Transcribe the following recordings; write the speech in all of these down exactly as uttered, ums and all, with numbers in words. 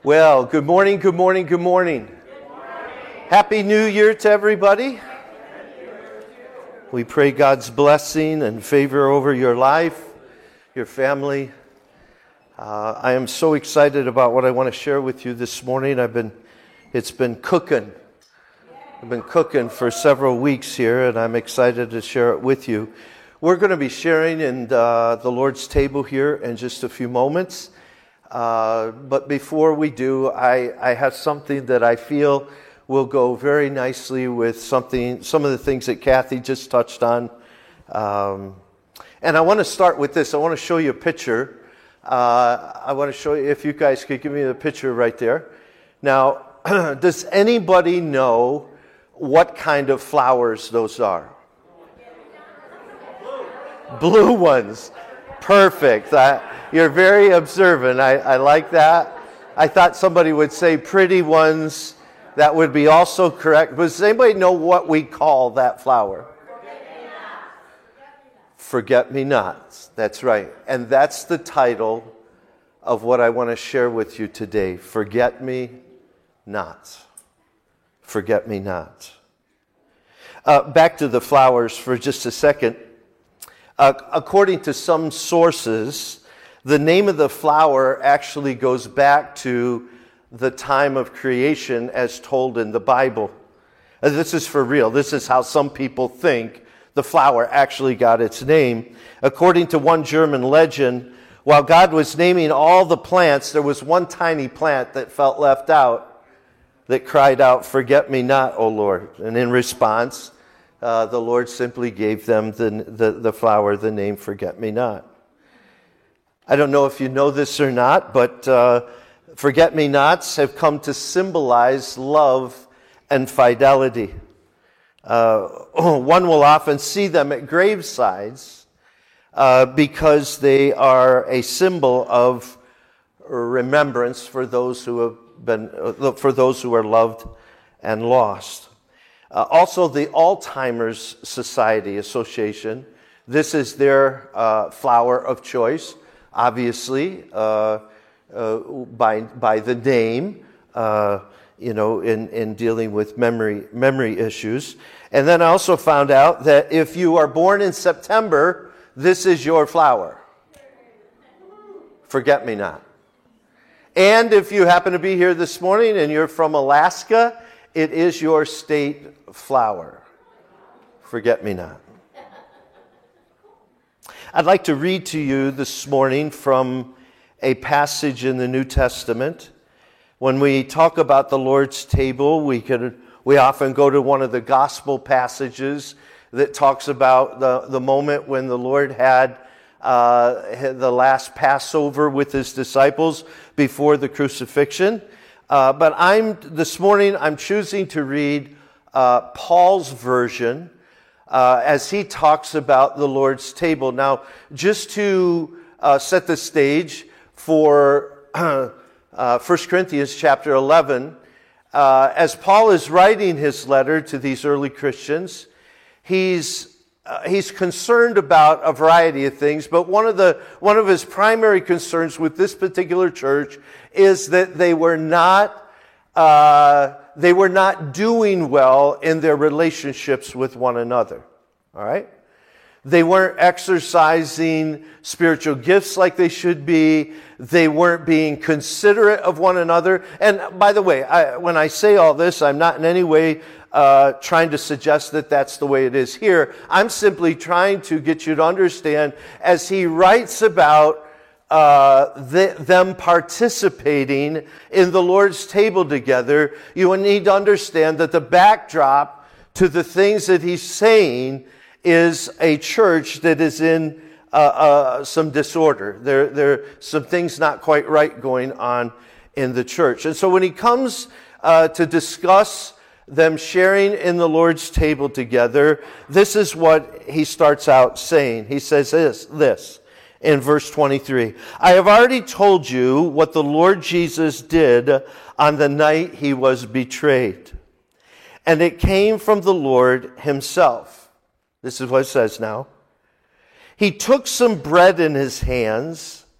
Well, good morning, good morning, good morning. Good morning. Happy New Year to everybody. We pray God's blessing and favor over your life, your family. Uh, I am so excited about what I want to share with you this morning. I've been, it's been cooking. I've been cooking for several weeks here, and I'm excited to share it with you. We're going to be sharing in uh, the Lord's table here in just a few moments. Uh, but before we do, I, I have something that I feel will go very nicely with something, some of the things that Kathy just touched on. Um, and I want to start with this. I want to show you a picture. Uh, I want to show you, if you guys could give me the picture right there. Now, does anybody know what kind of flowers those are? Blue ones. Perfect. I, you're very observant. I, I like that. I thought somebody would say pretty ones. That would be also correct. But does anybody know what we call that flower? Forget-me-nots. That's right. And that's the title of what I want to share with you today. Forget-me-nots. Forget-me-nots. Uh, back to the flowers for just a second. Uh, according to some sources, the name of the flower actually goes back to the time of creation as told in the Bible. Uh, this is for real. This is how some people think the flower actually got its name. According to one German legend, while God was naming all the plants, there was one tiny plant that felt left out that cried out, "Forget me not, O Lord." And in response, Uh, the Lord simply gave them the, the, the flower the name Forget-me-not. I don't know if you know this or not, but uh, Forget-me-nots have come to symbolize love and fidelity. Uh, one will often see them at gravesides uh, because they are a symbol of remembrance for those who have been, for those who are loved and lost. Uh, also, the Alzheimer's Society Association, this is their uh, flower of choice, obviously, uh, uh, by by the name, uh, you know, in, in dealing with memory memory issues. And then I also found out that if you are born in September, this is your flower. Forget-me-not. And if you happen to be here this morning and you're from Alaska, it is your state flower. Forget-me-not. I'd like to read to you this morning from a passage in the New Testament. When we talk about the Lord's table, we could we often go to one of the gospel passages that talks about the, the moment when the Lord had uh, the last Passover with his disciples before the crucifixion. Uh, but I'm this morning I'm choosing to read uh, Paul's version uh, as he talks about the Lord's table. Now, just to uh, set the stage for uh, uh, First Corinthians chapter eleven, uh, as Paul is writing his letter to these early Christians, he's Uh, he's concerned about a variety of things, but one of the one of his primary concerns with this particular church is that they were not uh, they were not doing well in their relationships with one another. All right, they weren't exercising spiritual gifts like they should be. They weren't being considerate of one another. And by the way, I, when I say all this, I'm not in any way Uh, trying to suggest that that's the way it is here. I'm simply trying to get you to understand, as he writes about uh, the, them participating in the Lord's table together, you need to understand that the backdrop to the things that he's saying is a church that is in uh, uh, some disorder. There, there are some things not quite right going on in the church. And so when he comes uh, to discuss them sharing in the Lord's table together, this is what he starts out saying. He says this, this in verse twenty-three. "I have already told you what the Lord Jesus did on the night he was betrayed. And it came from the Lord himself." This is what it says now. "He took some bread in his hands,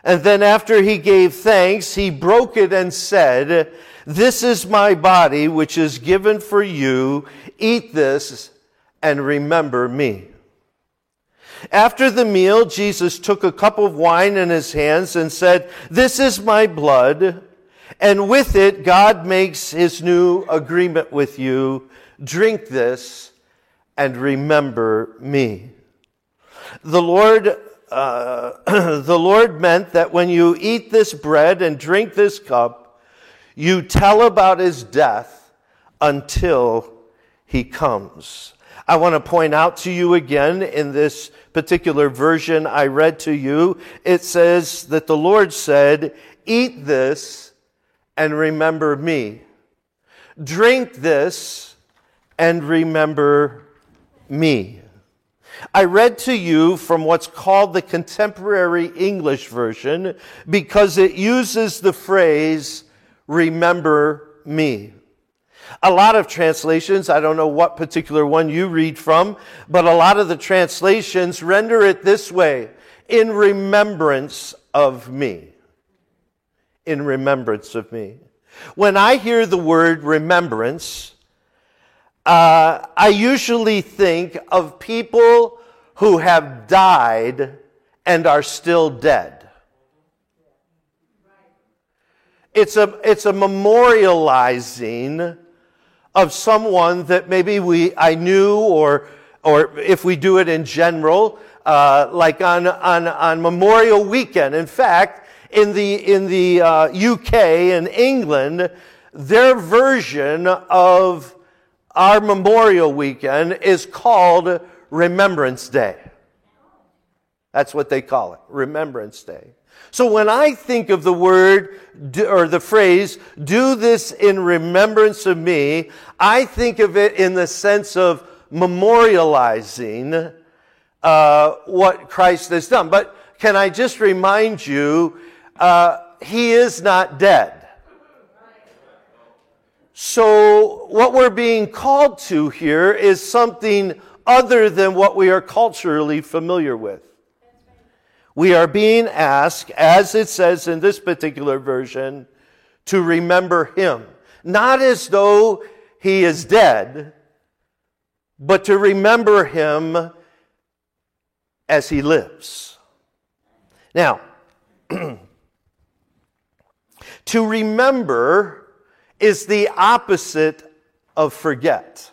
And then after he gave thanks, he broke it and said, "This is my body, which is given for you. Eat this and remember me." After the meal, Jesus took a cup of wine in his hands and said, "This is my blood." And with it, God makes his new agreement with you. Drink this and remember me. The Lord, uh, the Lord meant that when you eat this bread and drink this cup, you tell about his death until he comes. I want to point out to you again in this particular version I read to you, it says that the Lord said, "Eat this and remember me. Drink this and remember me." I read to you from what's called the Contemporary English Version because it uses the phrase, "remember me." A lot of translations, I don't know what particular one you read from, but a lot of the translations render it this way, "in remembrance of me." In remembrance of me. When I hear the word remembrance, uh, I usually think of people who have died and are still dead. It's a, it's a memorializing of someone that maybe we I knew, or or if we do it in general, uh, like on, on on Memorial Weekend. In fact, in the in the uh, U K and England, their version of our Memorial Weekend is called Remembrance Day. That's what they call it, Remembrance Day. So when I think of the word or the phrase, "do this in remembrance of me," I think of it in the sense of memorializing uh, what Christ has done. But can I just remind you, uh, he is not dead. So what we're being called to here is something other than what we are culturally familiar with. We are being asked, as it says in this particular version, to remember him. Not as though he is dead, but to remember him as he lives. Now, to remember is the opposite of forget.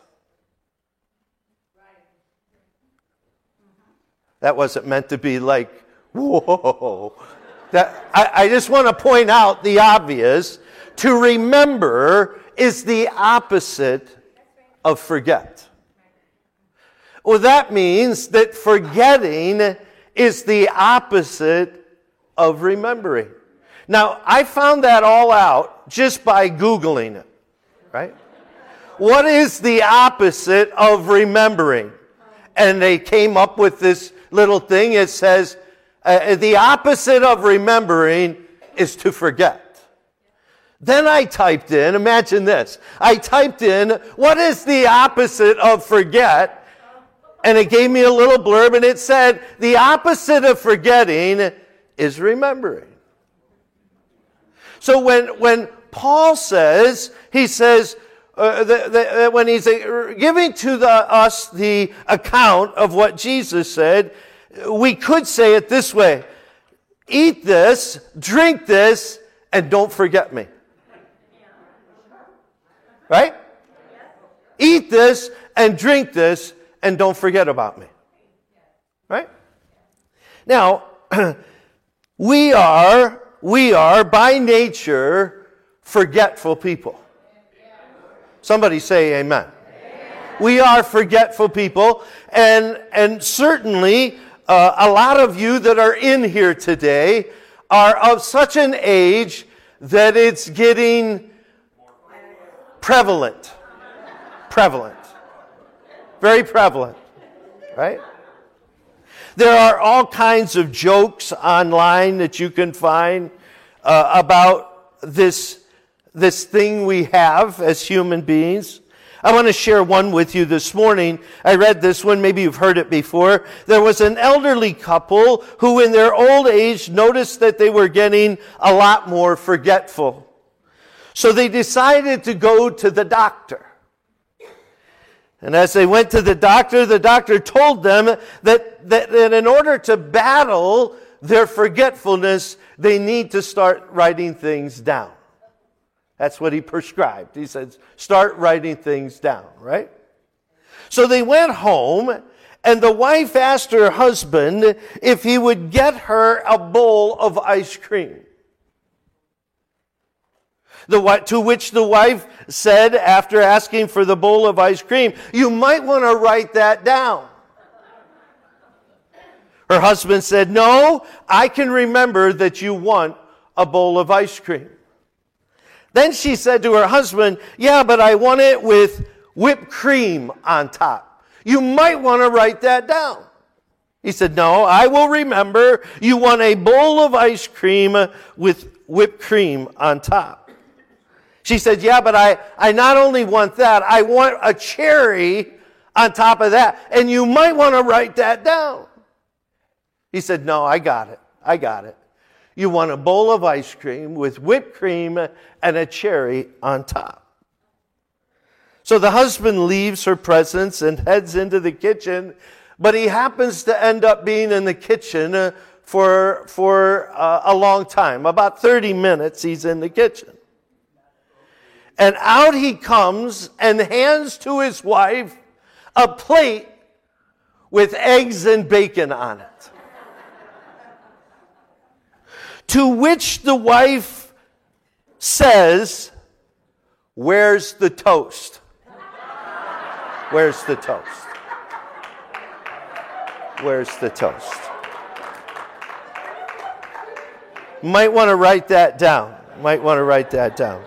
That wasn't meant to be like, whoa. That, I, I just want to point out the obvious. To remember is the opposite of forget. Well, that means that forgetting is the opposite of remembering. Now, I found that all out just by Googling it, right? What is the opposite of remembering? And they came up with this little thing. It says, uh, the opposite of remembering is to forget. Then I typed in, imagine this, I typed in, what is the opposite of forget? And it gave me a little blurb, and it said, the opposite of forgetting is remembering. So when, when Paul says, he says, uh, the, the, when he's uh, giving to the, us the account of what Jesus said, we could say it this way, eat this, drink this, and don't forget me. Right? Eat this and drink this and don't forget about me. Right? Now, we are, we are by nature forgetful people. Somebody say amen. Amen. We are forgetful people, and, and certainly uh, a lot of you that are in here today are of such an age that it's getting prevalent. Prevalent. Very prevalent. Right? There are all kinds of jokes online that you can find uh, about this, this thing we have as human beings. I want to share one with you this morning. I read this one, maybe you've heard it before. There was an elderly couple who in their old age noticed that they were getting a lot more forgetful. So they decided to go to the doctor. And as they went to the doctor, the doctor told them that, that, that in order to battle their forgetfulness, they need to start writing things down. That's what he prescribed. He said, start writing things down, right? So they went home, and the wife asked her husband if he would get her a bowl of ice cream. The, to which the wife said, after asking for the bowl of ice cream, you might want to write that down. Her husband said, no, I can remember that you want a bowl of ice cream. Then she said to her husband, yeah, but I want it with whipped cream on top. You might want to write that down. He said, no, I will remember you want a bowl of ice cream with whipped cream on top. She said, yeah, but I, I not only want that, I want a cherry on top of that. And you might want to write that down. He said, no, I got it. I got it. You want a bowl of ice cream with whipped cream and a cherry on top. So the husband leaves her presence and heads into the kitchen, but he happens to end up being in the kitchen for, for uh, a long time. About thirty minutes he's in the kitchen. And out he comes and hands to his wife a plate with eggs and bacon on it. To which the wife says, where's the toast? Where's the toast? Where's the toast? Might want to write that down. Might want to write that down.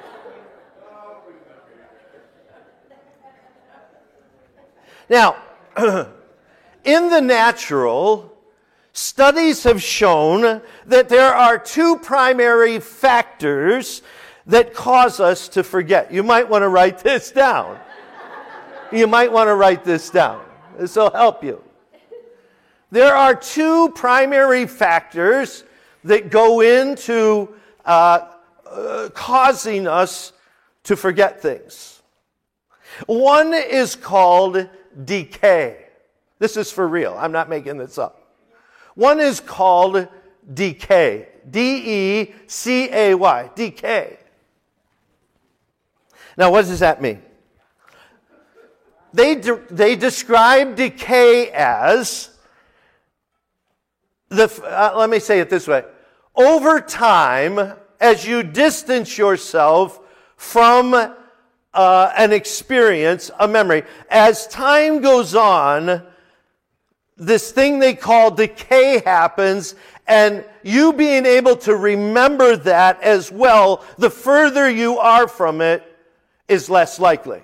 Now, in the natural, studies have shown that there are two primary factors that cause us to forget. You might want to write this down. You might want to write this down. This will help you. There are two primary factors that go into uh, uh, causing us to forget things. One is called decay. This is for real. I'm not making this up. One is called decay. D E C A Y. Decay. Now, what does that mean? They, de- they describe decay as, the. Uh, let me say it this way. Over time, as you distance yourself from Uh, an experience, a memory. As time goes on, this thing they call decay happens, and you being able to remember that as well, the further you are from it, is less likely.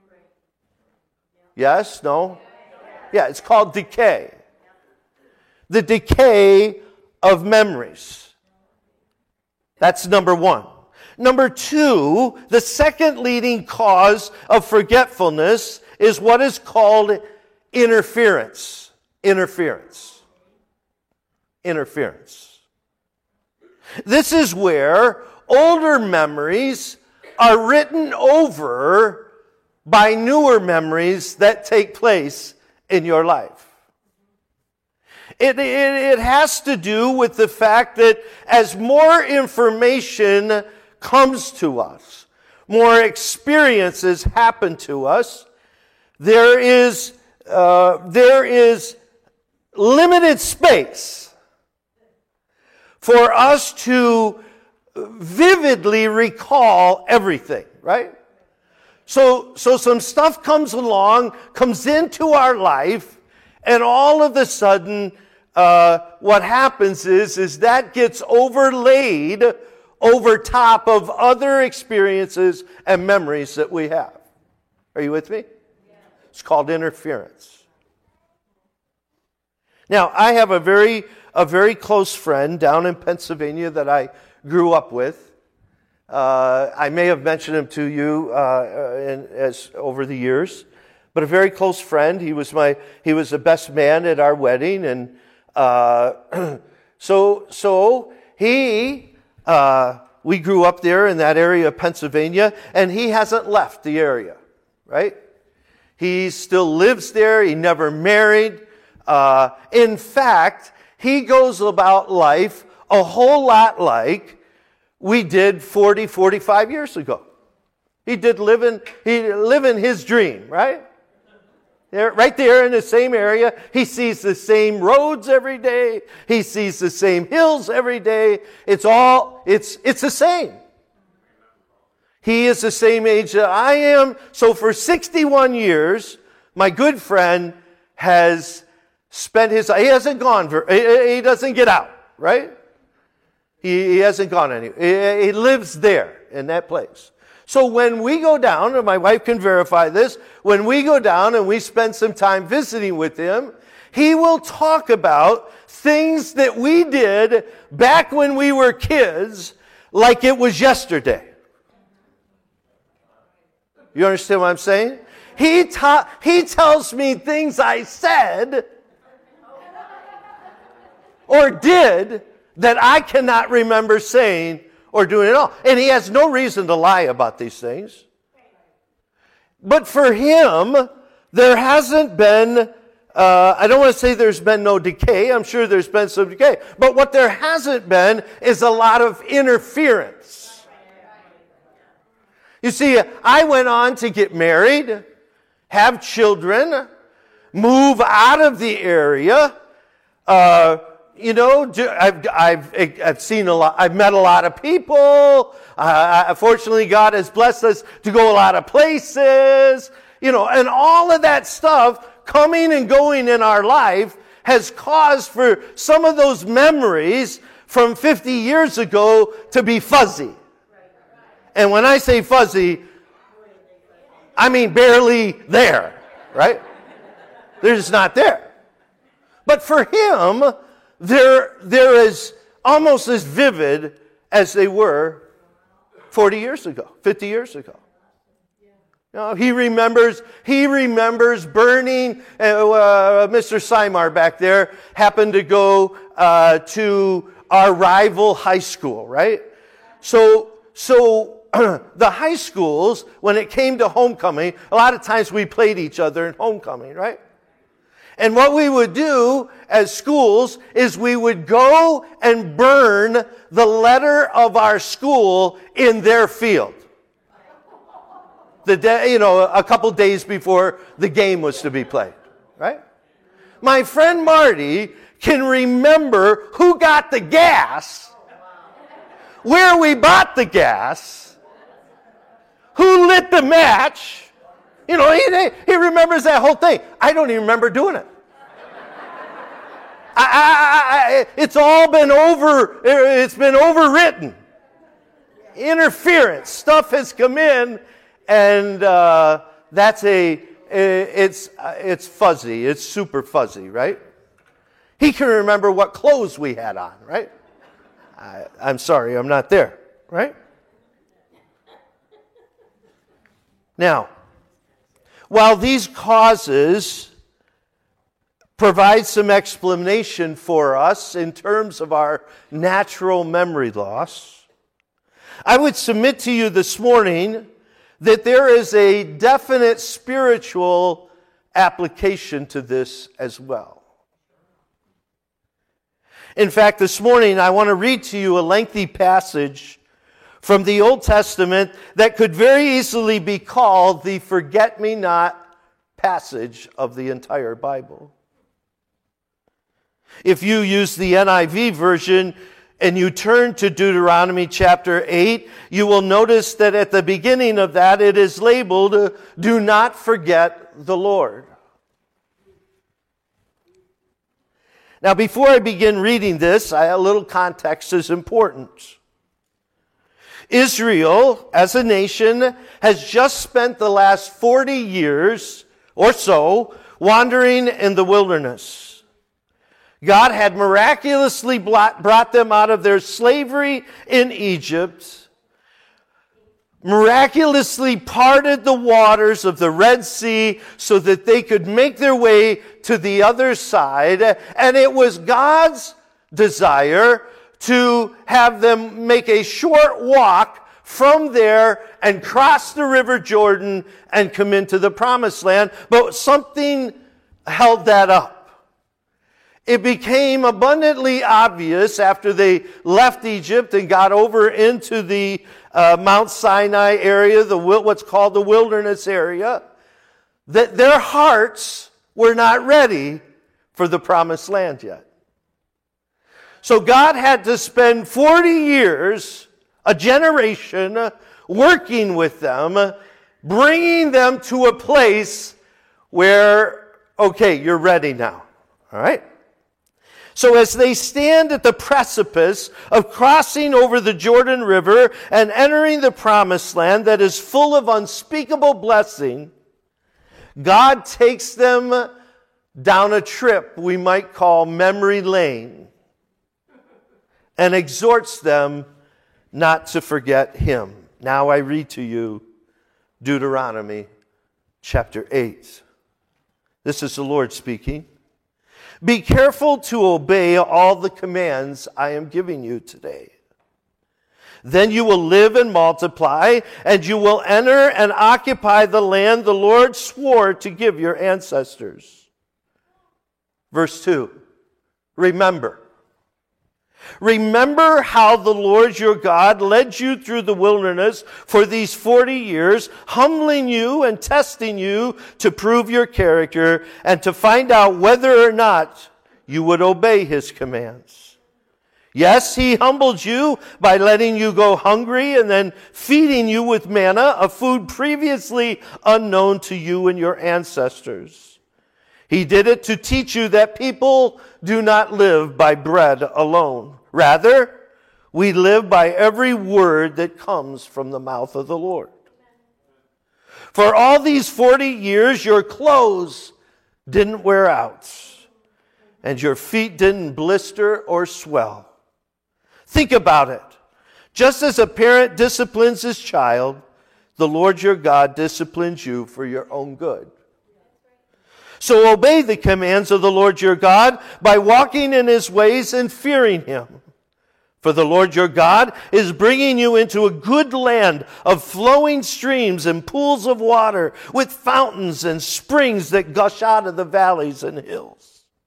Yes? No? Yeah, it's called decay. The decay of memories. That's number one. Number two, the second leading cause of forgetfulness is what is called interference. Interference. Interference. This is where older memories are written over by newer memories that take place in your life. It, it, it has to do with the fact that as more information comes to us, more experiences happen to us, there is, uh, there is limited space for us to vividly recall everything, right? So, so some stuff comes along, comes into our life, and all of a sudden, uh, what happens is, is that gets overlaid over top of other experiences and memories that we have. Are you with me? Yeah. It's called interference. Now, I have a very, a very close friend down in Pennsylvania that I grew up with. Uh, I may have mentioned him to you uh, in, as over the years, but a very close friend. He was my he was the best man at our wedding, and uh, so so he uh, we grew up there in that area of Pennsylvania, and he hasn't left the area, right? He still lives there. He never married. Uh, in fact, he goes about life a whole lot like we did forty, forty-five years ago. He did live in, he live in his dream, right? There, right there in the same area. He sees the same roads every day. He sees the same hills every day. It's all, it's, it's the same. He is the same age that I am. So for sixty-one years, my good friend has spent his, he hasn't gone, for, he, he doesn't get out, right? He, he hasn't gone anywhere. He, he lives there in that place. So when we go down, and my wife can verify this, when we go down and we spend some time visiting with him, he will talk about things that we did back when we were kids like it was yesterday. You understand what I'm saying? He, ta- he tells me things I said or did that I cannot remember saying or doing at all. And he has no reason to lie about these things. But for him, there hasn't been, uh, I don't want to say there's been no decay. I'm sure there's been some decay. But what there hasn't been is a lot of interference. You see, I went on to get married, have children, move out of the area, uh, You know, I've, I've, I've seen a lot, I've met a lot of people. Uh, fortunately, God has blessed us to go a lot of places. You know, and all of that stuff coming and going in our life has caused for some of those memories from fifty years ago to be fuzzy. And when I say fuzzy, I mean barely there, right? They're just not there. But for him, They're, they're as almost as vivid as they were forty years ago, fifty years ago. You know, he remembers, he remembers burning, uh, Mister Simar back there happened to go uh, to our rival high school, right? So, so the high schools, when it came to homecoming, a lot of times we played each other in homecoming, right? And what we would do as schools is we would go and burn the letter of our school in their field. The day, you know, a couple days before the game was to be played, right? My friend Marty can remember who got the gas, where we bought the gas, who lit the match. You know, he, he remembers that whole thing. I don't even remember doing it. I, I, I, it's all been over, it's been overwritten. Interference. Stuff has come in, and uh, that's a, it's, it's fuzzy. It's super fuzzy, right? He can remember what clothes we had on, right? I, I'm sorry, I'm not there, right? Now, while these causes provide some explanation for us in terms of our natural memory loss, I would submit to you this morning that there is a definite spiritual application to this as well. In fact, this morning I want to read to you a lengthy passage from the Old Testament that could very easily be called the forget-me-not passage of the entire Bible. If you use the N I V version and you turn to Deuteronomy chapter eight, you will notice that at the beginning of that it is labeled, "Do not forget the Lord." Now, before I begin reading this, I, a little context is important. Israel, as a nation, has just spent the last forty years or so wandering in the wilderness. God had miraculously brought them out of their slavery in Egypt, miraculously parted the waters of the Red Sea so that they could make their way to the other side. And it was God's desire to have them make a short walk from there and cross the River Jordan and come into the Promised Land. But something held that up. It became abundantly obvious after they left Egypt and got over into the uh, Mount Sinai area, the what's called the wilderness area, that their hearts were not ready for the Promised Land yet. So God had to spend forty years, a generation, working with them, bringing them to a place where, okay, you're ready now. All right? So as they stand at the precipice of crossing over the Jordan River and entering the Promised Land that is full of unspeakable blessing, God takes them down a trip we might call memory lane and exhorts them not to forget Him. Now I read to you Deuteronomy chapter eight. This is the Lord speaking. Be careful to obey all the commands I am giving you today. Then you will live and multiply, and you will enter and occupy the land the Lord swore to give your ancestors. Verse two, remember. Remember how the Lord your God led you through the wilderness for these forty years, humbling you and testing you to prove your character and to find out whether or not you would obey His commands. Yes, He humbled you by letting you go hungry and then feeding you with manna, a food previously unknown to you and your ancestors. He did it to teach you that people do not live by bread alone. Rather, we live by every word that comes from the mouth of the Lord. For all these forty years, your clothes didn't wear out, and your feet didn't blister or swell. Think about it. Just as a parent disciplines his child, the Lord your God disciplines you for your own good. So obey the commands of the Lord your God by walking in His ways and fearing Him. For the Lord your God is bringing you into a good land of flowing streams and pools of water with fountains and springs that gush out of the valleys and hills.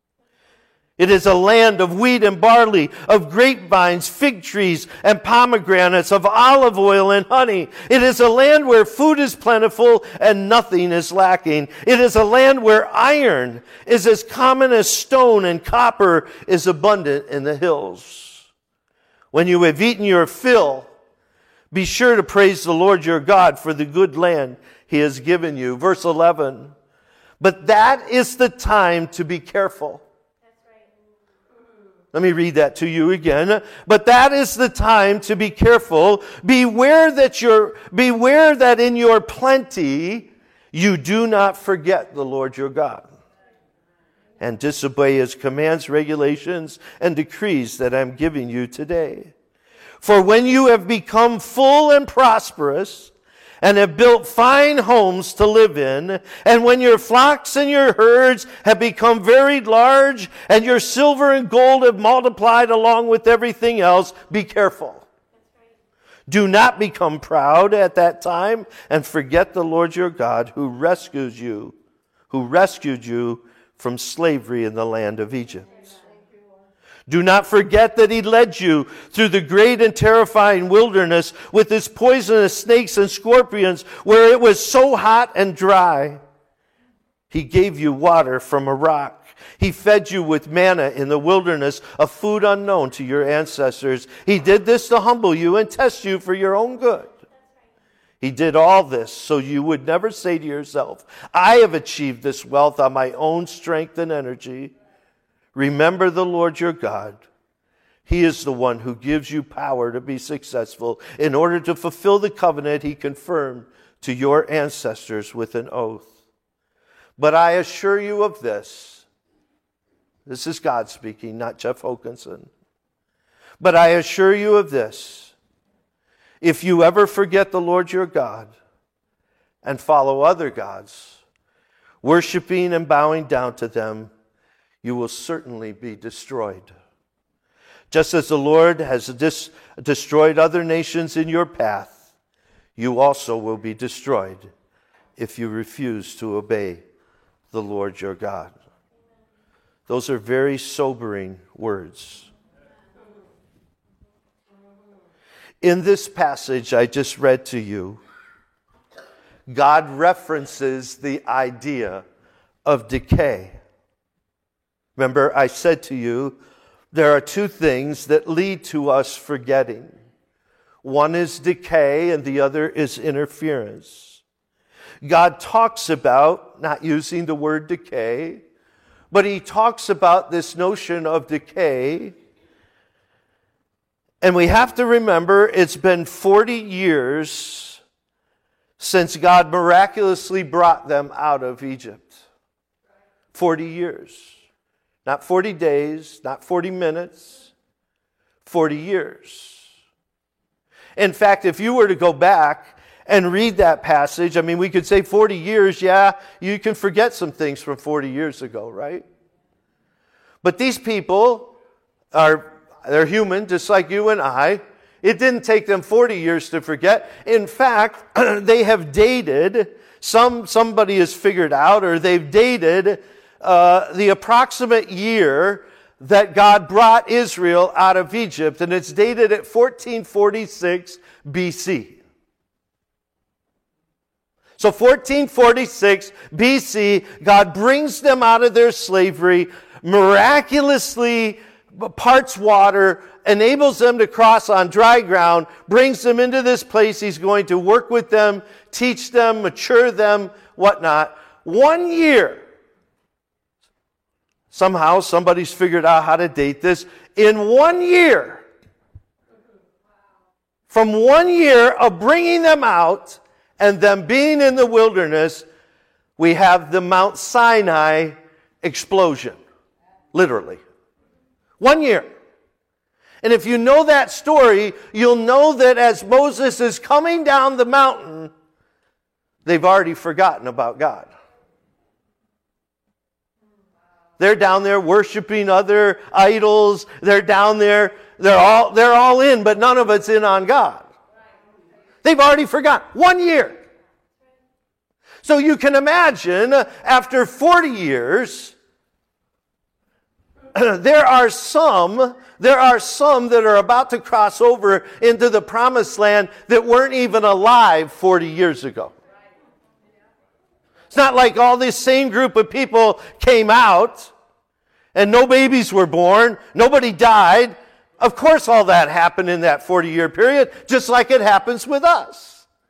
It is a land of wheat and barley, of grapevines, fig trees, and pomegranates, of olive oil and honey. It is a land where food is plentiful and nothing is lacking. It is a land where iron is as common as stone and copper is abundant in the hills. When you have eaten your fill, be sure to praise the Lord your God for the good land He has given you. Verse eleven. But that is the time to be careful. Let me read that to you again. But that is the time to be careful. Beware that your beware that in your plenty you do not forget the Lord your God, and disobey His commands, regulations, and decrees that I'm giving you today. For when you have become full and prosperous, and have built fine homes to live in, and when your flocks and your herds have become very large, and your silver and gold have multiplied along with everything else, be careful. Do not become proud at that time and forget the Lord your God who rescues you, who rescued you from slavery in the land of Egypt. Do not forget that He led you through the great and terrifying wilderness with its poisonous snakes and scorpions, where it was so hot and dry. He gave you water from a rock. He fed you with manna in the wilderness, a food unknown to your ancestors. He did this to humble you and test you for your own good. He did all this so you would never say to yourself, I have achieved this wealth on my own strength and energy. Remember the Lord your God. He is the one who gives you power to be successful in order to fulfill the covenant He confirmed to your ancestors with an oath. But I assure you of this. This is God speaking, not Jeff Hokinson. But I assure you of this. If you ever forget the Lord your God and follow other gods, worshiping and bowing down to them, you will certainly be destroyed. Just as the Lord has dis- destroyed other nations in your path, you also will be destroyed if you refuse to obey the Lord your God. Those are very sobering words. In this passage I just read to you, God references the idea of decay. Remember, I said to you, there are two things that lead to us forgetting. One is decay and the other is interference. God talks about, not using the word decay, but he talks about this notion of decay. And we have to remember it's been forty years since God miraculously brought them out of Egypt. forty years. Not forty days, not forty minutes, forty years. In fact, if you were to go back and read that passage, I mean, we could say forty years, yeah, you can forget some things from forty years ago, right? But these people are, they're human, just like you and I. It didn't take them forty years to forget. In fact, they have dated, some somebody has figured out, or they've dated uh, the approximate year that God brought Israel out of Egypt, and it's dated at fourteen forty-six B C. So fourteen forty-six B C, God brings them out of their slavery, miraculously parts water, enables them to cross on dry ground, brings them into this place. He's going to work with them, teach them, mature them, whatnot. One year. Somehow somebody's figured out how to date this. In one year, from one year of bringing them out and them being in the wilderness, we have the Mount Sinai explosion. Literally. One year. And if you know that story, you'll know that as Moses is coming down the mountain, they've already forgotten about God. They're down there worshiping other idols. They're down there. They're all, they're all in, but none of it's in on God. They've already forgotten. One year. So you can imagine, after forty years, there are some, there are some that are about to cross over into the promised land that weren't even alive forty years ago. It's not like all this same group of people came out and no babies were born, nobody died. Of course all that happened in that forty-year period, just like it happens with us.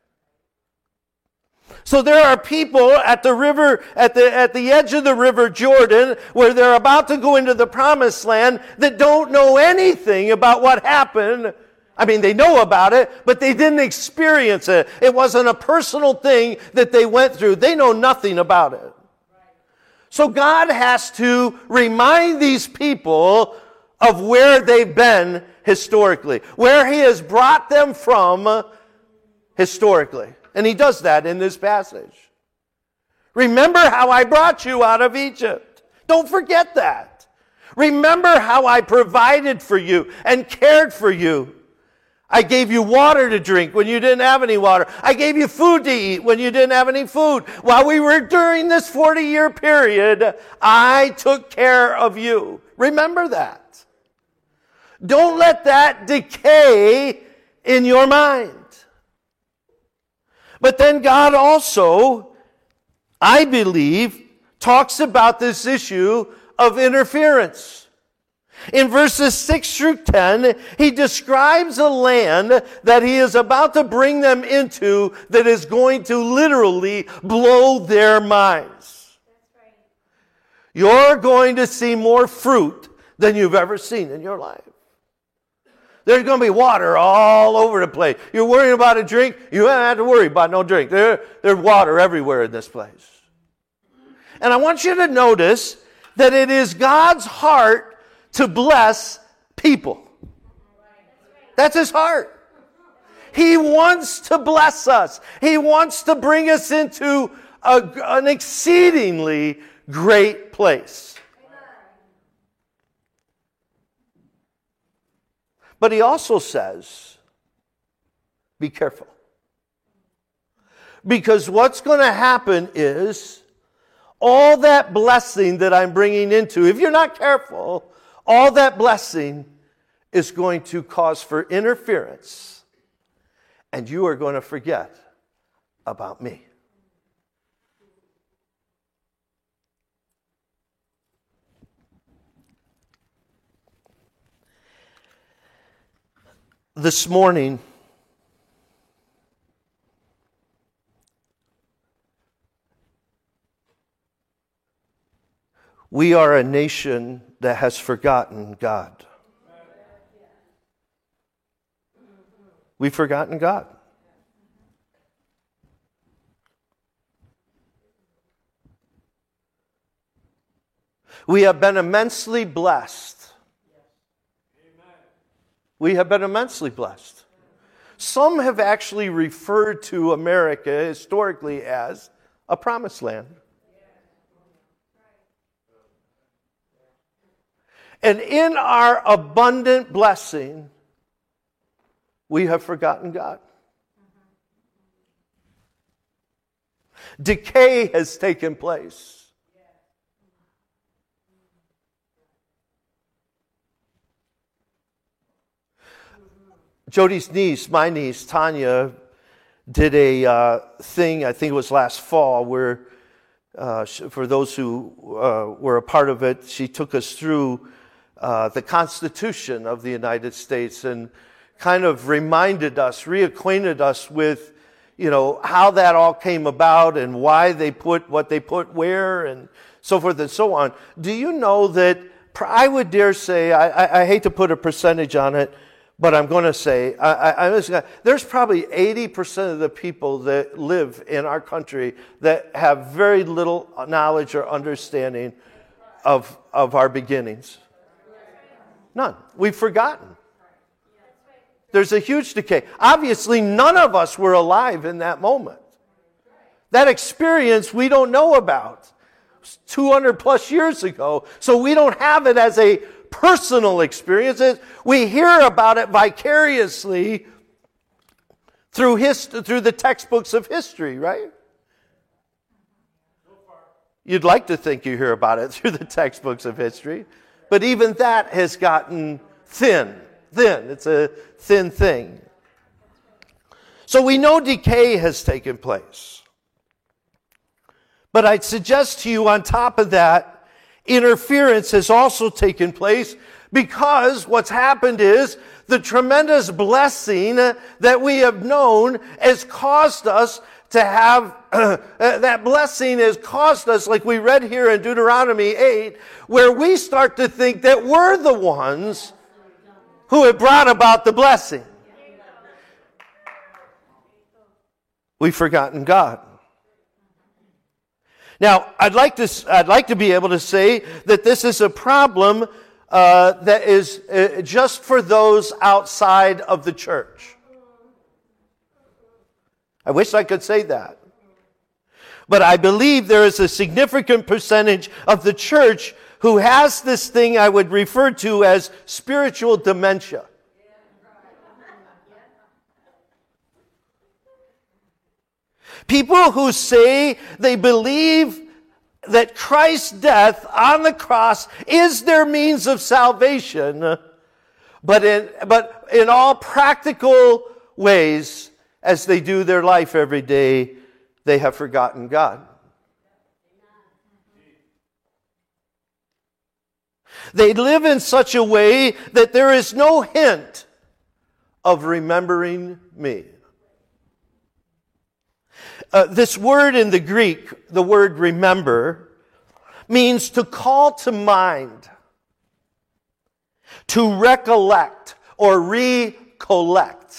So there are people at the river, at the, at the edge of the river Jordan, where they're about to go into the promised land, that don't know anything about what happened. I mean, they know about it, but they didn't experience it. It wasn't a personal thing that they went through. They know nothing about it. So God has to remind these people of where they've been historically, where he has brought them from historically. And he does that in this passage. Remember how I brought you out of Egypt. Don't forget that. Remember how I provided for you and cared for you. I gave you water to drink when you didn't have any water. I gave you food to eat when you didn't have any food. While we were during this forty-year period, I took care of you. Remember that. Don't let that decay in your mind. But then God also, I believe, talks about this issue of interference. In verses six through ten, he describes a land that he is about to bring them into that is going to literally blow their minds. That's right. You're going to see more fruit than you've ever seen in your life. There's going to be water all over the place. You're worrying about a drink, you don't have to worry about no drink. There, there's water everywhere in this place. And I want you to notice that it is God's heart to bless people. That's his heart. He wants to bless us. He wants to bring us into a, an exceedingly great place. But he also says, be careful. Because what's going to happen is all that blessing that I'm bringing into, if you're not careful, all that blessing is going to cause for interference, and you are going to forget about me. This morning, we are a nation that has forgotten God. We've forgotten God. We have been immensely blessed. We have been immensely blessed. Some have actually referred to America historically as a promised land. And in our abundant blessing, we have forgotten God. Decay has taken place. Jody's niece, my niece, Tanya, did a uh, thing, I think it was last fall, where uh, for those who uh, were a part of it, she took us through uh, the Constitution of the United States and kind of reminded us, reacquainted us with, you know, how that all came about and why they put what they put where and so forth and so on. Do you know that, I would dare say, I, I, I hate to put a percentage on it, but I'm going to say, I, I, I'm just, there's probably eighty percent of the people that live in our country that have very little knowledge or understanding of, of our beginnings. None. We've forgotten. There's a huge decay. Obviously, none of us were alive in that moment. That experience we don't know about. It was two hundred plus years ago, so we don't have it as a personal experiences. We hear about it vicariously through his, through the textbooks of history, right? You'd like to think you hear about it through the textbooks of history, but even that has gotten thin. Thin. It's a thin thing. So we know decay has taken place. But I'd suggest to you on top of that, interference has also taken place because what's happened is the tremendous blessing that we have known has caused us to have, uh, that blessing has caused us, like we read here in Deuteronomy eight, where we start to think that we're the ones who have brought about the blessing. We've forgotten God. Now, I'd like to I'd like to be able to say that this is a problem uh, that is uh, just for those outside of the church. I wish I could say that. But I believe there is a significant percentage of the church who has this thing I would refer to as spiritual dementia. People who say they believe that Christ's death on the cross is their means of salvation, but in, but in all practical ways, as they do their life every day, they have forgotten God. They live in such a way that there is no hint of remembering me. Uh, this word in the Greek, the word remember, means to call to mind, to recollect or recollect.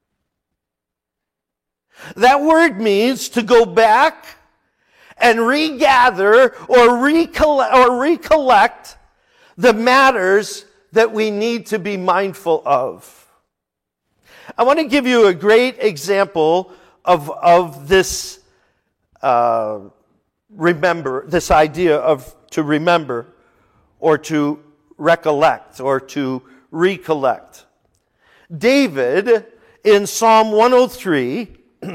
That word means to go back and regather or recollect, or recollect the matters that we need to be mindful of. I want to give you a great example of, of this uh, remember, this idea of to remember or to recollect or to recollect. David, in Psalm one oh three,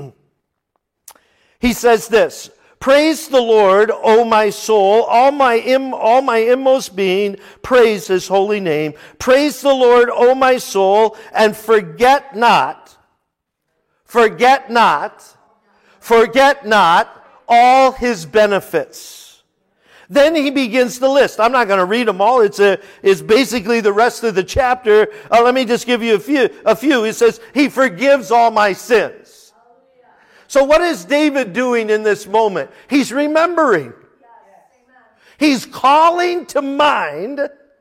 he says this, "Praise the Lord, O my soul, all my Im, all my inmost being, praise his holy name. Praise the Lord, O my soul, and forget not, forget not, forget not all his benefits." Then he begins the list. I'm not going to read them all. It's a, it's basically the rest of the chapter. Uh, let me just give you a few. A few. He says, he forgives all my sins. So what is David doing in this moment? He's remembering. He's calling to mind.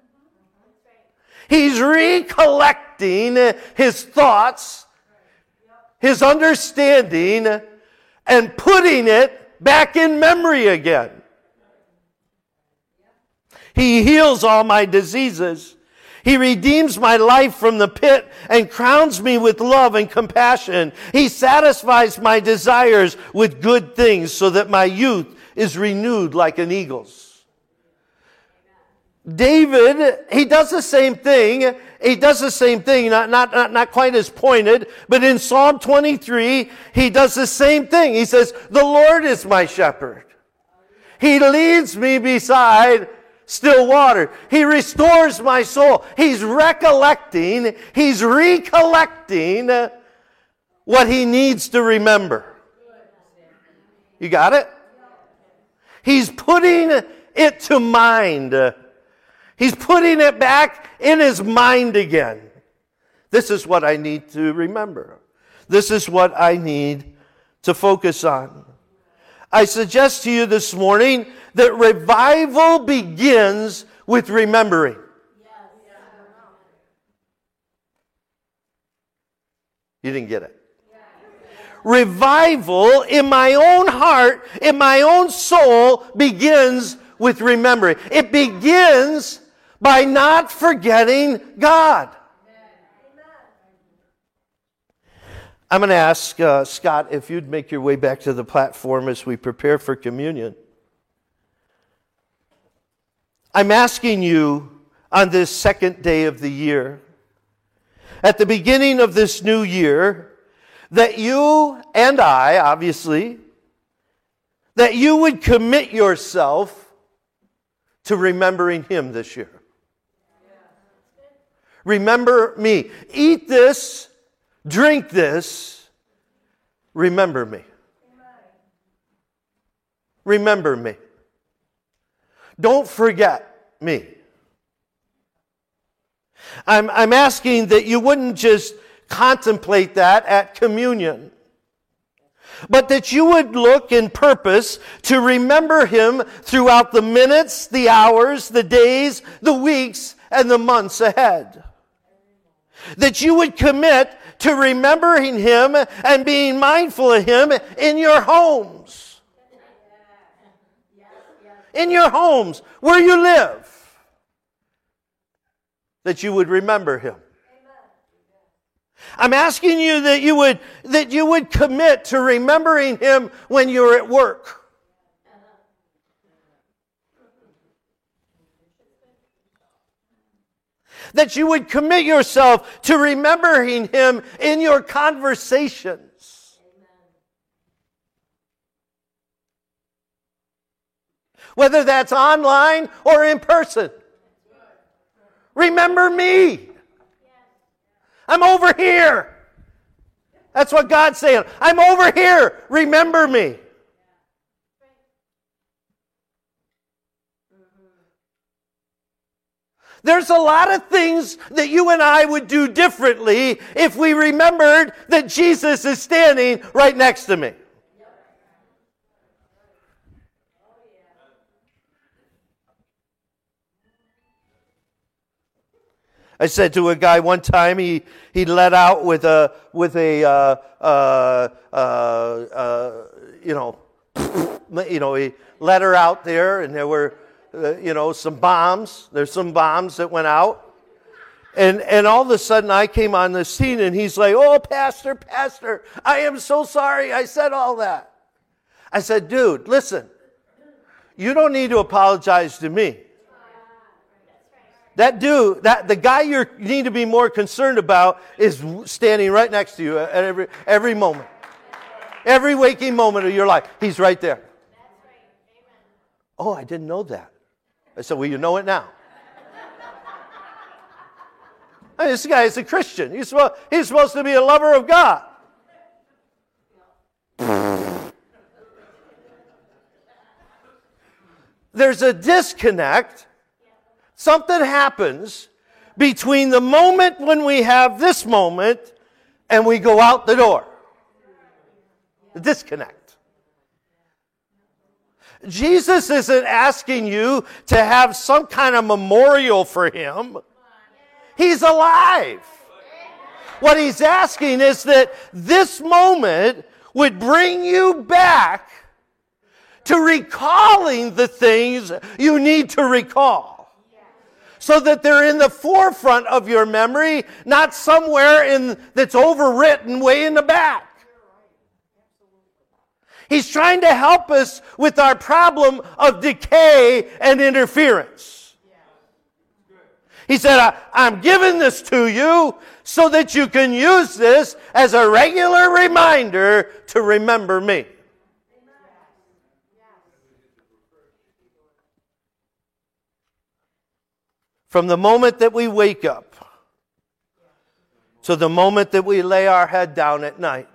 He's recollecting his thoughts, his understanding, and putting it back in memory again. He heals all my diseases. He redeems my life from the pit and crowns me with love and compassion. He satisfies my desires with good things so that my youth is renewed like an eagle's. David, he does the same thing. He does the same thing, not, not, not, not quite as pointed, but in Psalm twenty-three, he does the same thing. He says, "The Lord is my shepherd. He leads me beside still water. He restores my soul." He's recollecting, he's recollecting what he needs to remember. You got it? He's putting it to mind. He's putting it back in his mind again. This is what I need to remember. This is what I need to focus on. I suggest to you this morning that revival begins with remembering. You didn't get it. Revival in my own heart, in my own soul, begins with remembering. It begins by not forgetting God. I'm going to ask uh, Scott if you'd make your way back to the platform as we prepare for communion. I'm asking you on this second day of the year, at the beginning of this new year, that you and I, obviously, that you would commit yourself to remembering Him this year. Remember me. Eat this, drink this, remember me. Remember me. Don't forget me. I'm, I'm asking that you wouldn't just contemplate that at communion, but that you would look in purpose to remember Him throughout the minutes, the hours, the days, the weeks, and the months ahead. That you would commit to remembering Him and being mindful of Him in your homes. In your homes, where you live. That you would remember Him. I'm asking you that you would that you would commit to remembering Him when you're at work. That you would commit yourself to remembering Him in your conversations. Whether that's online or in person. Remember me. I'm over here. That's what God's saying. I'm over here. Remember me. There's a lot of things that you and I would do differently if we remembered that Jesus is standing right next to me. I said to a guy one time, he he let out with a with a uh, uh, uh, uh, you know you know he let her out there, and there were uh, you know some bombs. There's some bombs that went out, And, and all of a sudden I came on the scene and he's like, oh, Pastor, Pastor, I am so sorry I said all that. I said, dude, listen, you don't need to apologize to me. That dude, that the guy you need to be more concerned about is standing right next to you at every, every moment. Every waking moment of your life. He's right there. Oh, I didn't know that. I said, well, you know it now. I mean, this guy is a Christian. He's supposed, he's supposed to be a lover of God. There's a disconnect. Something happens between the moment when we have this moment and we go out the door. The disconnect. Jesus isn't asking you to have some kind of memorial for him. He's alive. What he's asking is that this moment would bring you back to recalling the things you need to recall. So that they're in the forefront of your memory, not somewhere in that's overwritten way in the back. He's trying to help us with our problem of decay and interference. He said, I, I'm giving this to you so that you can use this as a regular reminder to remember me. From the moment that we wake up to the moment that we lay our head down at night,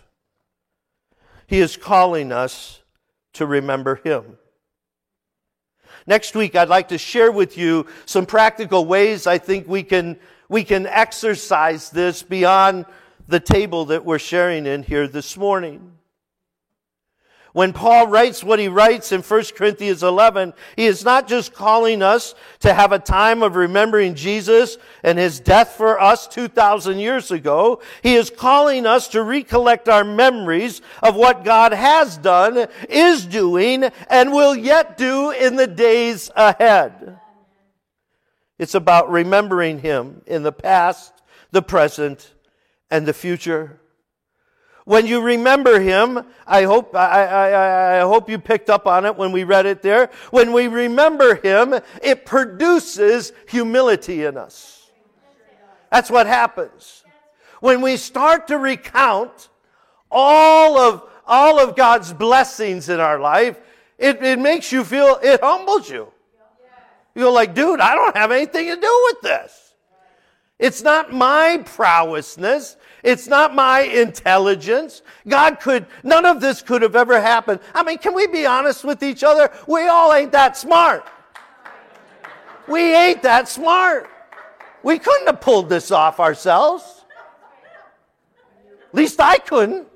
he is calling us to remember him. Next week, I'd like to share with you some practical ways I think we can, we can exercise this beyond the table that we're sharing in here this morning. When Paul writes what he writes in First Corinthians eleven, he is not just calling us to have a time of remembering Jesus and his death for us two thousand years ago. He is calling us to recollect our memories of what God has done, is doing, and will yet do in the days ahead. It's about remembering him in the past, the present, and the future. When you remember him, I hope I, I, I hope you picked up on it when we read it there. When we remember him, it produces humility in us. That's what happens. When we start to recount all of, all of God's blessings in our life, it, it makes you feel, it humbles you. You're like, dude, I don't have anything to do with this. It's not my prowessness. It's not my intelligence. God could, none of this could have ever happened. I mean, can we be honest with each other? We all ain't that smart. We ain't that smart. We couldn't have pulled this off ourselves. At least I couldn't.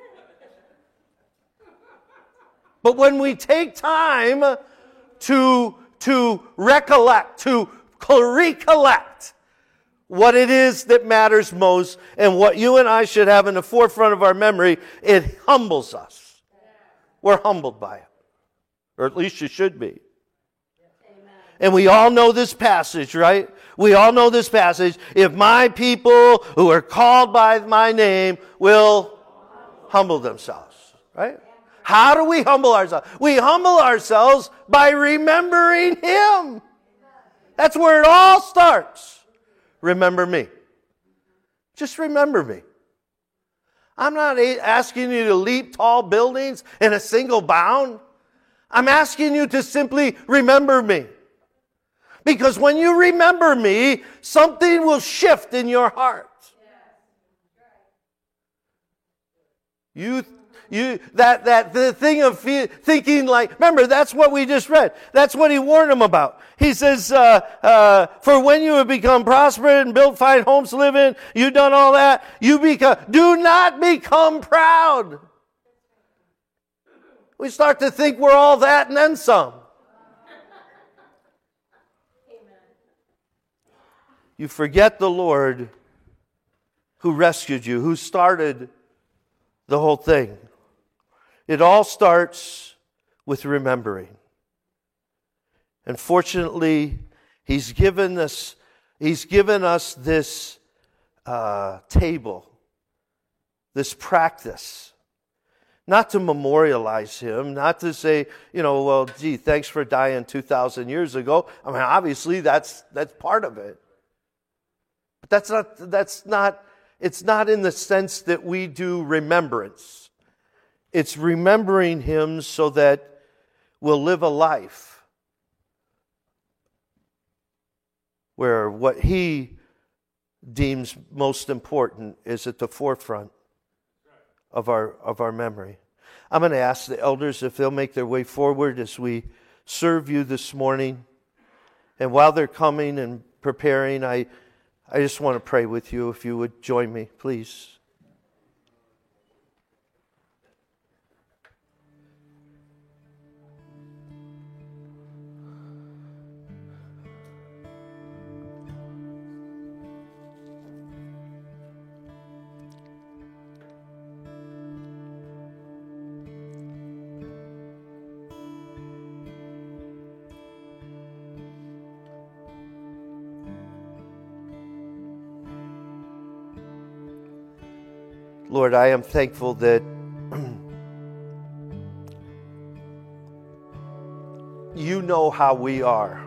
But when we take time to, to recollect, to recollect, what it is that matters most and what you and I should have in the forefront of our memory, it humbles us. We're humbled by it. Or at least you should be. And we all know this passage, right? We all know this passage. If my people who are called by my name will humble themselves, right? How do we humble ourselves? We humble ourselves by remembering him. That's where it all starts. Remember me. Just remember me. I'm not asking you to leap tall buildings in a single bound. I'm asking you to simply remember me. Because when you remember me, something will shift in your heart. You You that that the thing of fe- thinking like, remember, that's what we just read. That's what he warned them about. He says, uh, uh, for when you have become prosperous and built fine homes to live in, you've done all that, you become, do not become proud. We start to think we're all that and then some. You forget the Lord who rescued you, who started the whole thing. It all starts with remembering. And fortunately, he's given us, He's given us this uh, table, this practice, not to memorialize him, not to say, you know, well, gee, thanks for dying two thousand years ago. I mean, obviously that's that's part of it. But that's not, that's not, it's not in the sense that we do remembrance. It's remembering him so that we'll live a life where what he deems most important is at the forefront of our of our memory. I'm going to ask the elders if they'll make their way forward as we serve you this morning. And while they're coming and preparing, I I just want to pray with you. If you would join me, please. Lord, I am thankful that you know how we are.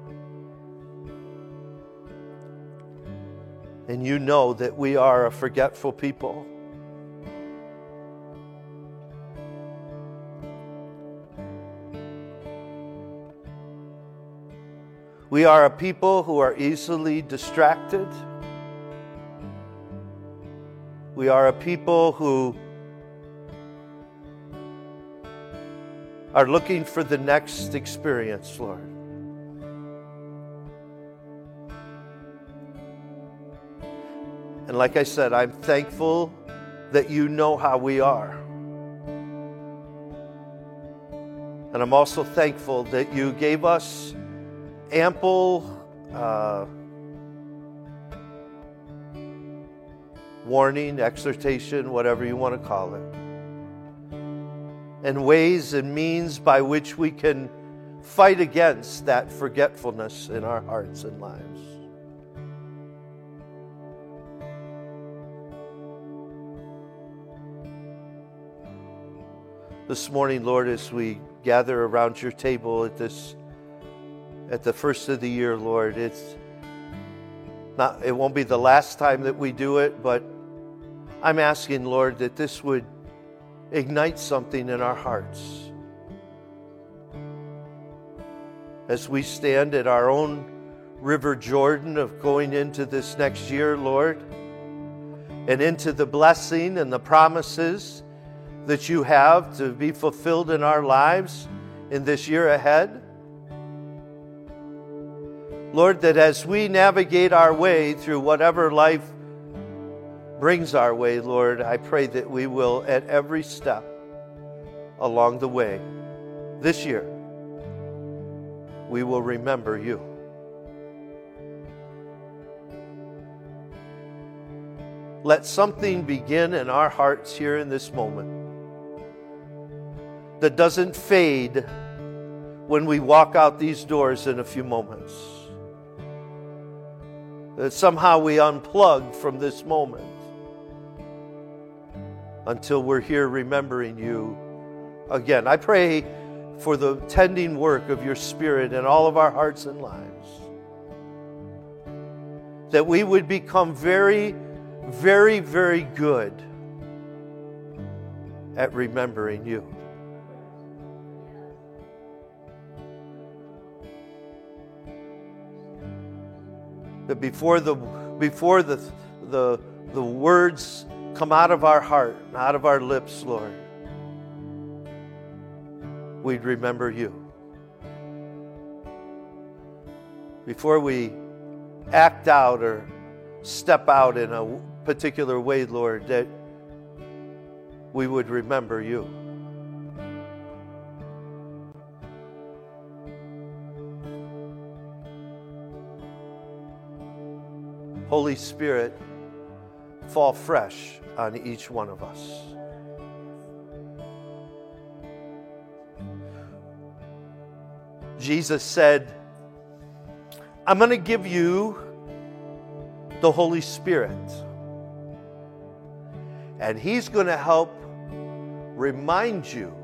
And you know that we are a forgetful people. We are a people who are easily distracted. We are a people who are looking for the next experience, Lord. And like I said, I'm thankful that you know how we are. And I'm also thankful that you gave us ample uh, warning, exhortation, whatever you want to call it, and ways and means by which we can fight against that forgetfulness in our hearts and lives. This morning, Lord, as we gather around your table at this, at the first of the year, Lord, it's not, it won't be the last time that we do it, but I'm asking, Lord, that this would ignite something in our hearts. As we stand at our own River Jordan of going into this next year, Lord, and into the blessing and the promises that you have to be fulfilled in our lives in this year ahead. Lord, that as we navigate our way through whatever life brings our way, Lord, I pray that we will, at every step along the way, this year, we will remember you. Let something begin in our hearts here in this moment that doesn't fade when we walk out these doors in a few moments. That somehow we unplug from this moment until we're here remembering you again. I pray for the tending work of your Spirit in all of our hearts and lives, that we would become very, very, very good at remembering you. That before the before the the the words come out of our heart, out of our lips, Lord, we'd remember you. Before we act out or step out in a particular way, Lord, that we would remember you. Holy Spirit, fall fresh on each one of us. Jesus said, I'm going to give you the Holy Spirit. And He's going to help remind you.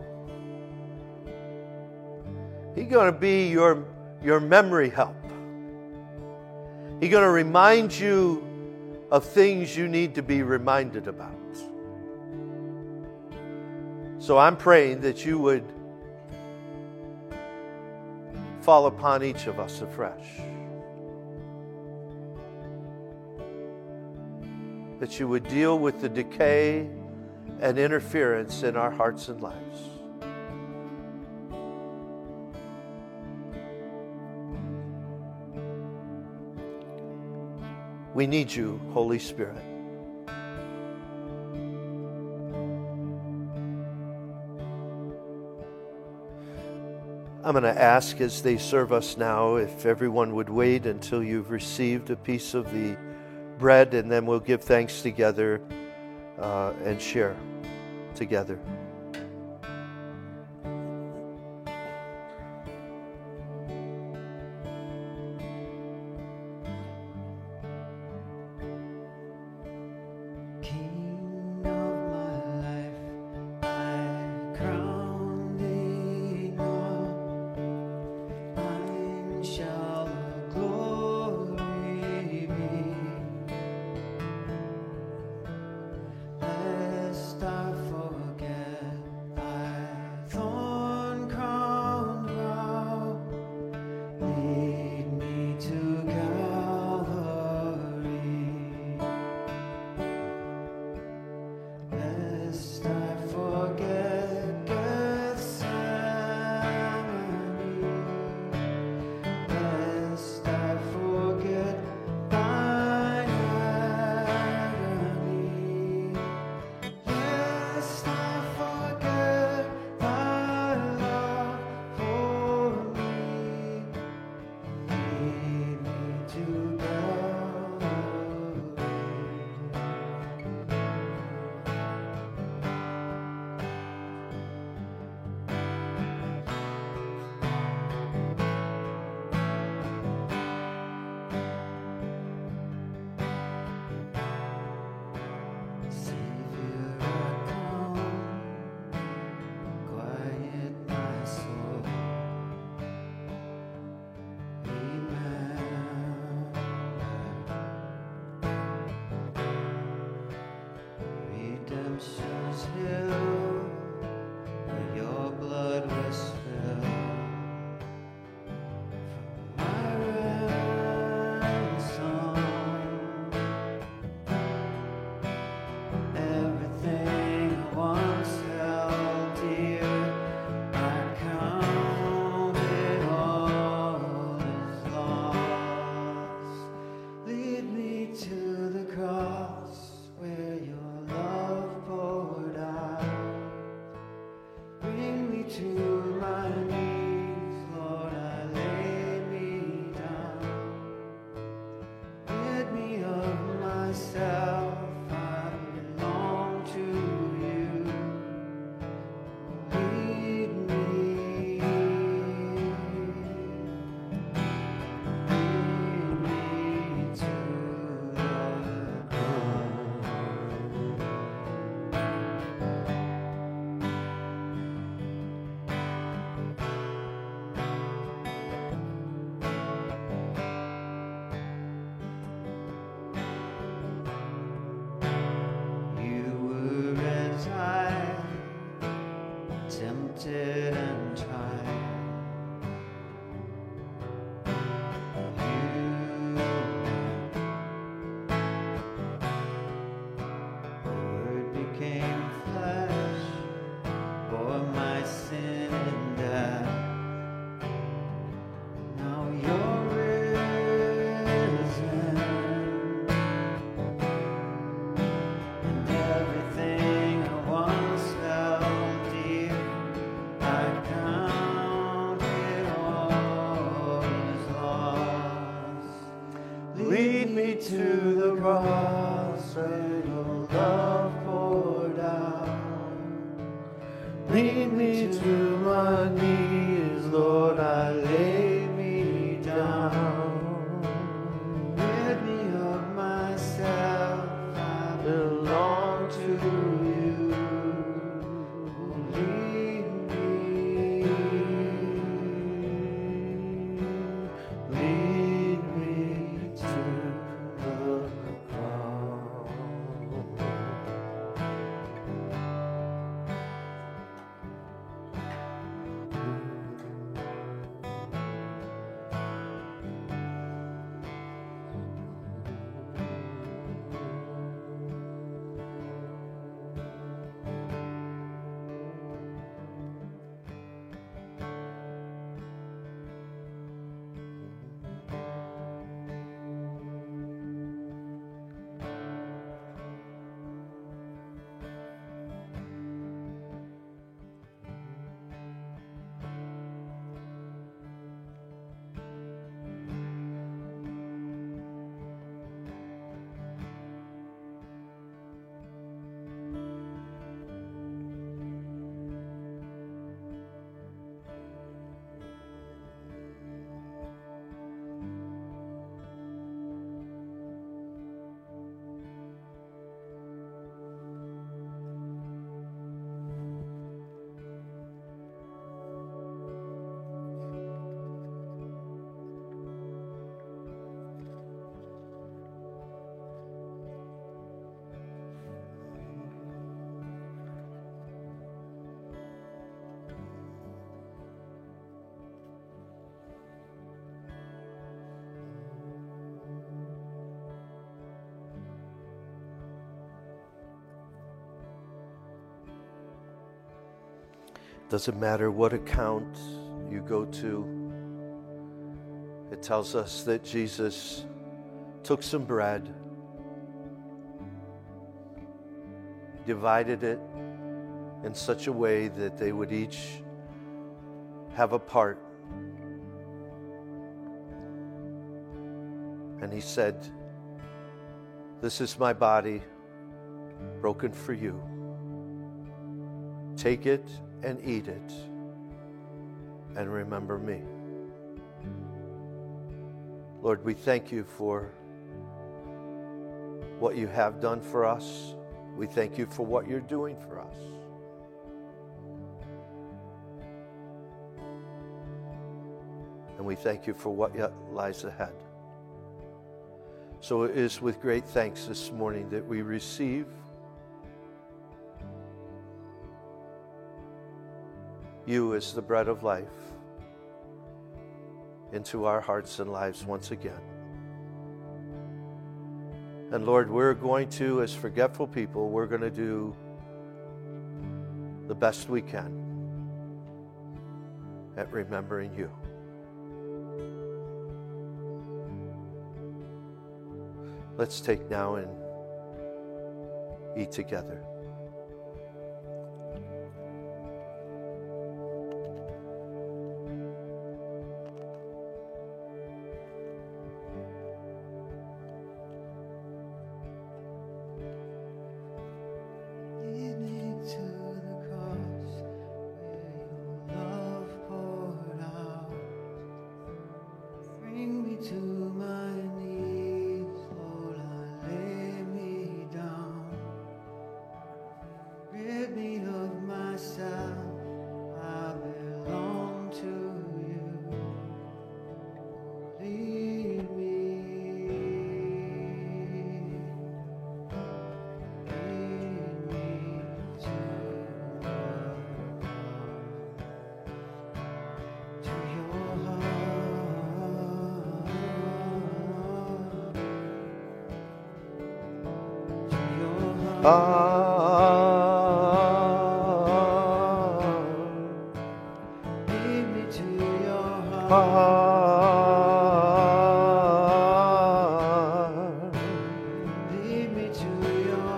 He's going to be your, your memory help. He's going to remind you of things you need to be reminded about. So I'm praying that you would fall upon each of us afresh. That you would deal with the decay and interference in our hearts and lives. We need you, Holy Spirit. I'm going to ask as they serve us now if everyone would wait until you've received a piece of the bread, and then we'll give thanks together uh, and share together. Lead me to my knees, Lord, I lay me down. Rid me of myself. Doesn't matter what account you go to. It tells us that Jesus took some bread, divided it in such a way that they would each have a part. And he said, "This is my body broken for you. Take it and eat it, and remember me." Lord, we thank you for what you have done for us. We thank you for what you're doing for us. And we thank you for what yet lies ahead. So it is with great thanks this morning that we receive you as the bread of life into our hearts and lives once again. And Lord, we're going to, as forgetful people, we're going to do the best we can at remembering you. Let's take now and eat together. Lead me to your heart. Lead me to your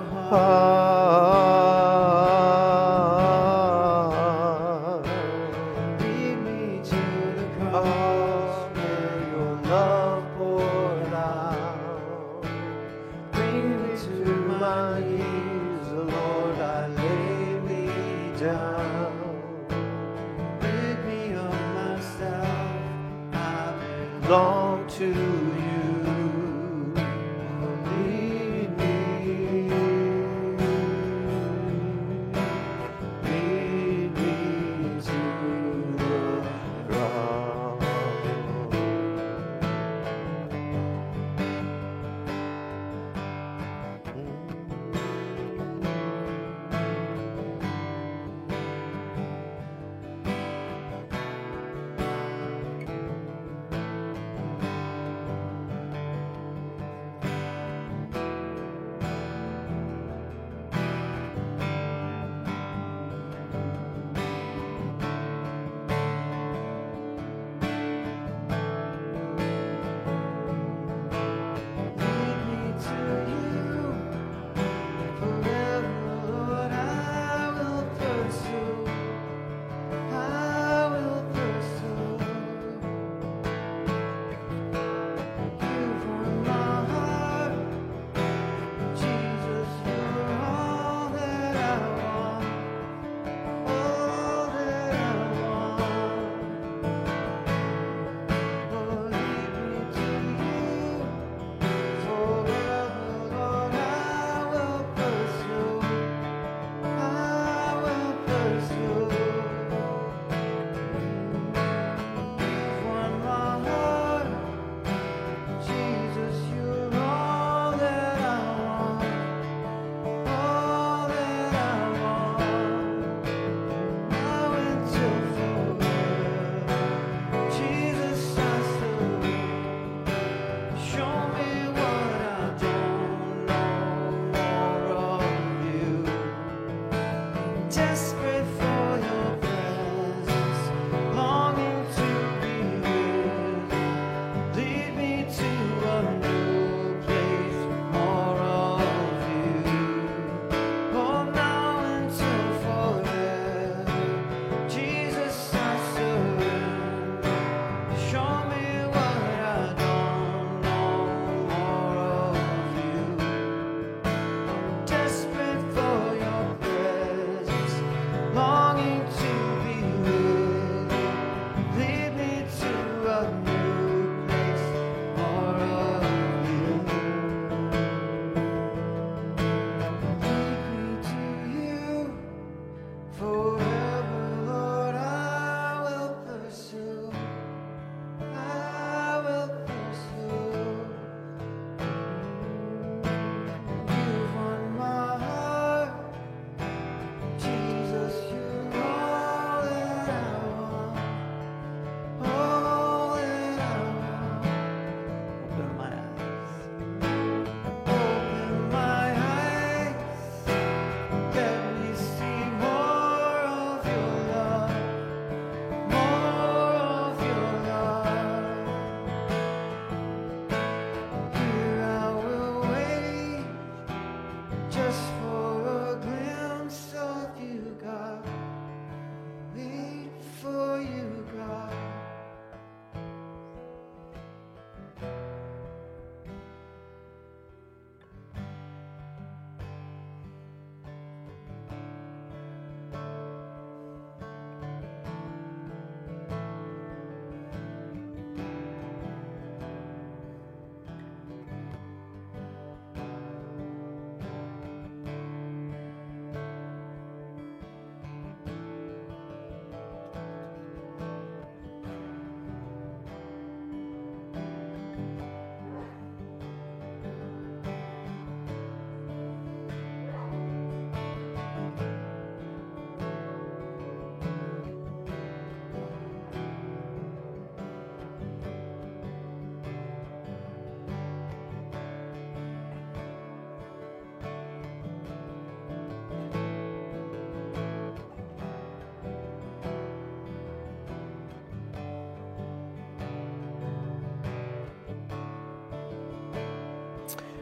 heart. Lead me to the cross where your love poured out. Bring me to my knees, Lord, I lay me down. Rid me of myself, I belong to you. Lead me,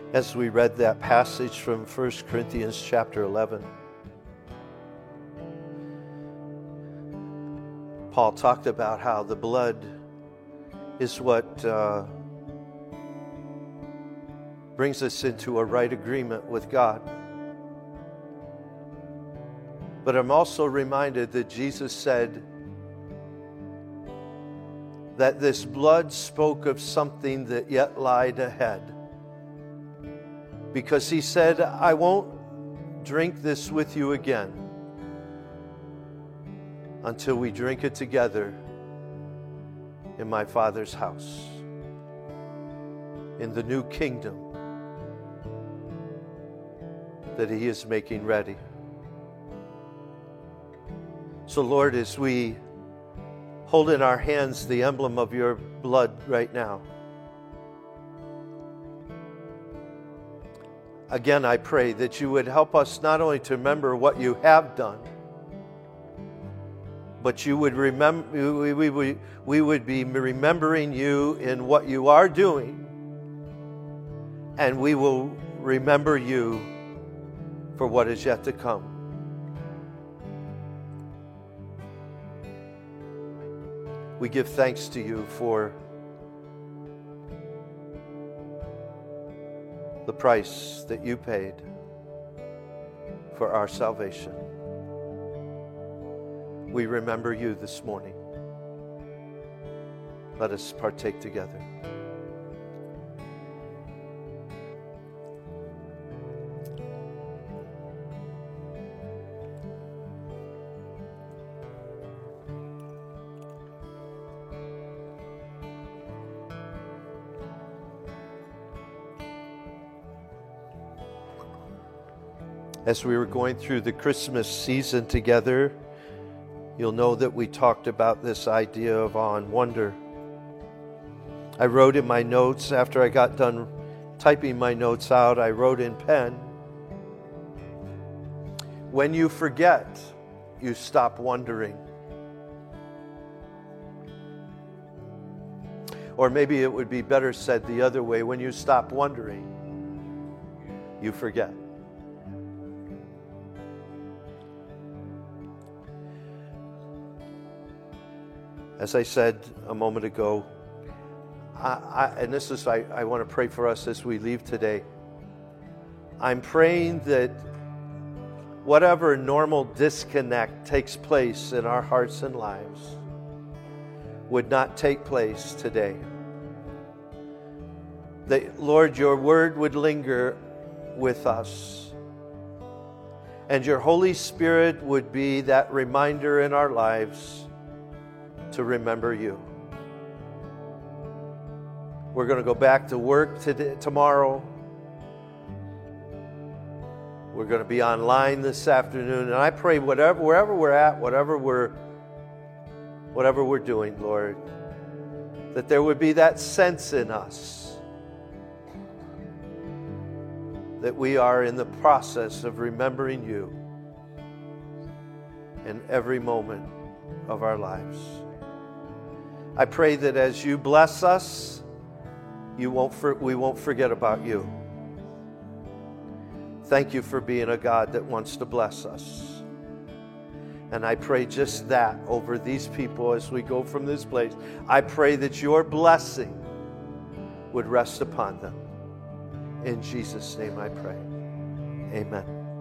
as we read that passage from First Corinthians chapter eleven. Paul talked about how the blood is what uh, brings us into a right agreement with God. But I'm also reminded that Jesus said that this blood spoke of something that yet lied ahead. Because he said, I won't drink this with you again until we drink it together in my Father's house, in the new kingdom that he is making ready. So Lord, as we hold in our hands the emblem of your blood right now, again, I pray that you would help us not only to remember what you have done, but you would remember, we, we, we, we would be remembering you in what you are doing, and we will remember you for what is yet to come. We give thanks to you for the price that you paid for our salvation. We remember you this morning. Let us partake together. As we were going through the Christmas season together, you'll know that we talked about this idea of awe and wonder. I wrote in my notes, after I got done typing my notes out, I wrote in pen, when you forget, you stop wondering. Or maybe it would be better said the other way, when you stop wondering, you forget. As I said a moment ago, I, I, and this is, I, I want to pray for us as we leave today. I'm praying that whatever normal disconnect takes place in our hearts and lives would not take place today. That, Lord, your word would linger with us, and your Holy Spirit would be that reminder in our lives to remember you. We're going to go back to work today, tomorrow. We're going to be online this afternoon, and I pray whatever, wherever we're at, whatever we're, whatever we're doing, Lord, that there would be that sense in us that we are in the process of remembering you in every moment of our lives. I pray that as you bless us, you won't for, we won't forget about you. Thank you for being a God that wants to bless us. And I pray just that over these people as we go from this place. I pray that your blessing would rest upon them. In Jesus' name I pray. Amen.